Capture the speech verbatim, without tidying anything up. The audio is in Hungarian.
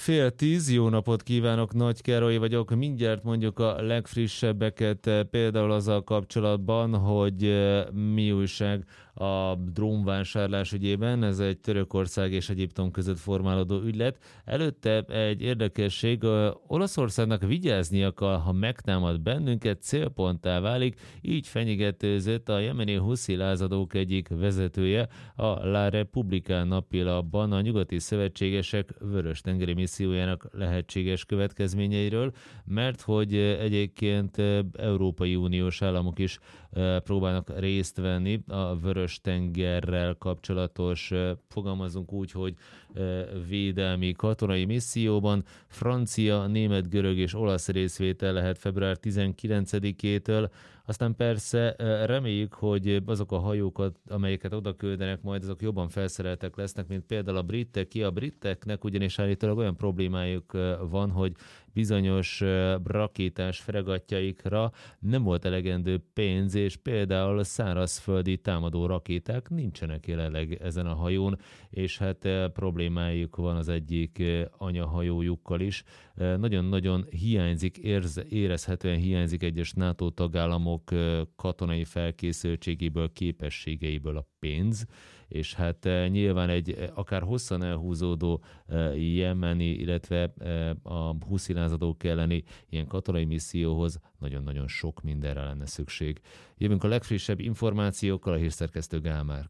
Fél tíz, jó napot kívánok, Nagy Károly vagyok, mindjárt mondjuk a legfrissebbeket, például azzal kapcsolatban, hogy mi újság a drónvásárlás ügyében, ez egy Törökország és Egyiptom között formálódó ügylet. Előtte egy érdekesség, Olaszországnak vigyáznia kell, ha megtámad bennünket, célponttá válik, így fenyegetőzött a jemeni huszi lázadók egyik vezetője, a La Repubblica napilapban a nyugati szövetségesek vörös-tengeri missziójának lehetséges következményeiről, mert hogy egyébként Európai Uniós államok is próbálnak részt venni a Vörös-tengerrel kapcsolatos, fogalmazunk úgy, hogy védelmi katonai misszióban. Francia, német, görög és olasz részvétel lehet február tizenkilencedikétől. Aztán persze reméljük, hogy azok a hajókat, amelyeket oda küldenek majd, azok jobban felszereltek lesznek, mint például a britek. Ki a briteknek ugyanis állítólag olyan problémájuk van, hogy bizonyos rakétás fregattjaikra nem volt elegendő pénz, és például szárazföldi támadó rakéták nincsenek jelenleg ezen a hajón, és hát problémájuk van az egyik anyahajójukkal is. Nagyon-nagyon hiányzik, érz, érezhetően hiányzik egyes NATO tagállamok katonai felkészültségéből, képességeiből a pénz, és hát nyilván egy akár hosszan elhúzódó jemeni, illetve a huszilázadók elleni ilyen katonai misszióhoz nagyon-nagyon sok mindenre lenne szükség. Jövünk a legfrissebb információkkal, a hírszerkesztő Gál Márk.